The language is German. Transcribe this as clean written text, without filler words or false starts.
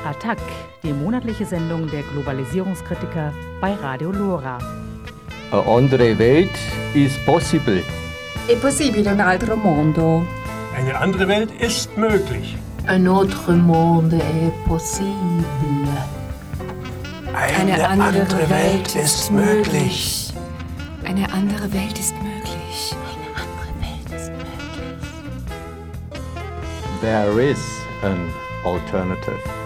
Attac, die monatliche Sendung der Globalisierungskritiker bei Radio Lora. Eine andere Welt ist possible. È possibile un altro mondo. Eine andere Welt ist möglich. Un autre monde est possible. Eine andere Welt ist möglich. Eine andere Welt ist möglich. Eine andere Welt ist möglich. There is an alternative.